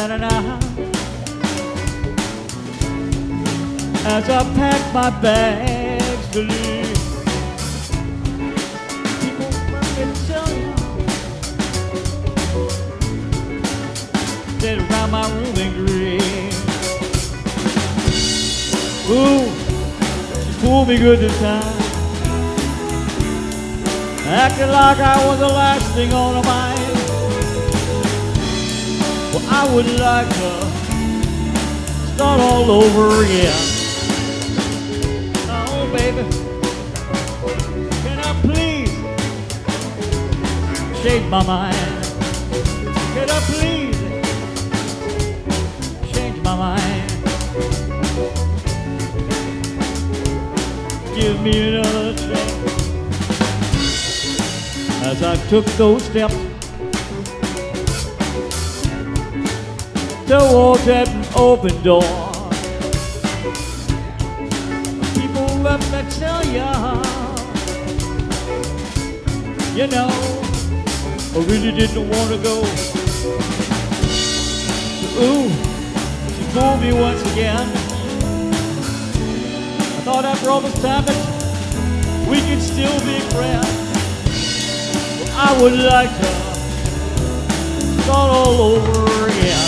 da-da-da-da. As I pack my bags to leave, people can tell you that around my room and grieve. Ooh, she pulled me good this time, acting like I was the last thing on her mind. Well, I would like to start all over again. Oh, baby, can I please change my mind? Can I please change my mind? Give me another chance. As I took those steps towards that open door, people let me tell ya, you know, I really didn't want to go. Ooh, she fooled me once again. I thought after all this time that we could still be friends. Well, I would like to start all over again.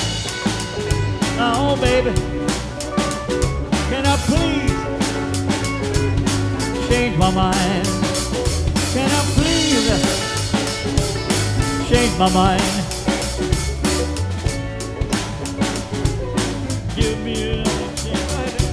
Oh, baby, can I please change my mind? Can I please change my mind? Give me another chance.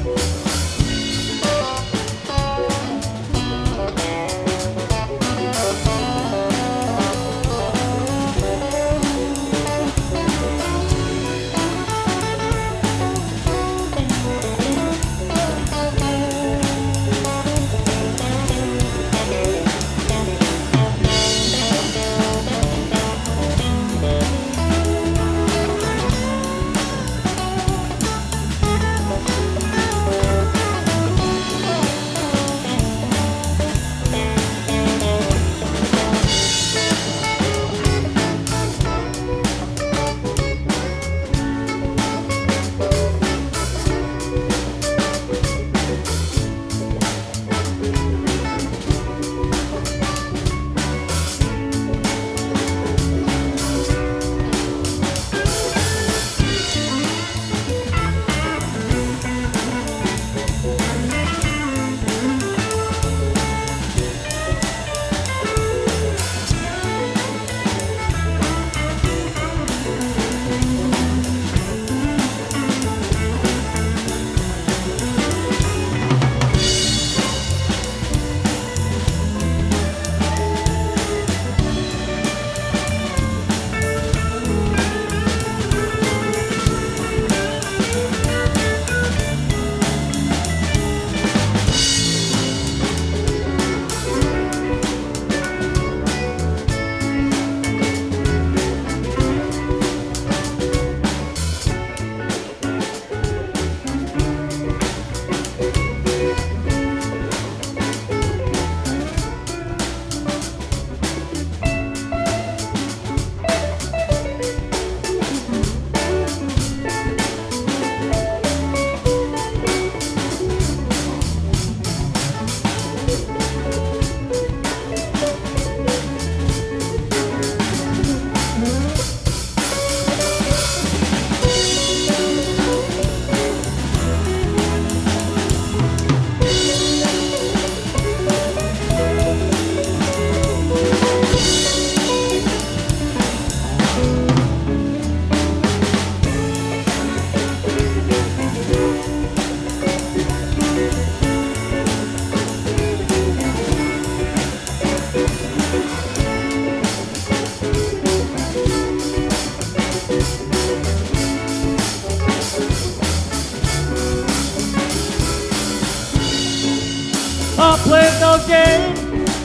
I played those games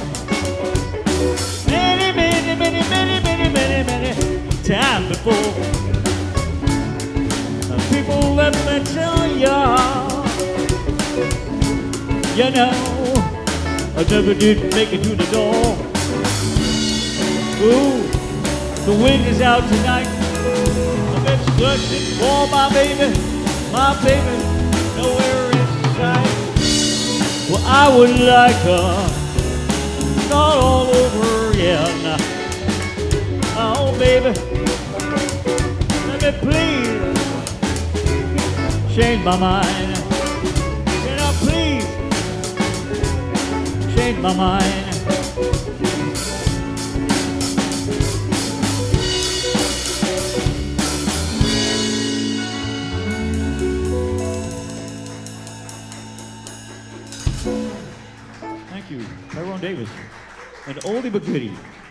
many times before. People, let me tell ya, you know, I never did make it to the door. Ooh, the wind is out tonight. I bet searching for my baby nowhere in sight. Well, I would like to start all over again. Oh, baby, let me please change my mind. Can I please change my mind? Thank you, Tyrone Davis, and oldie but goodie.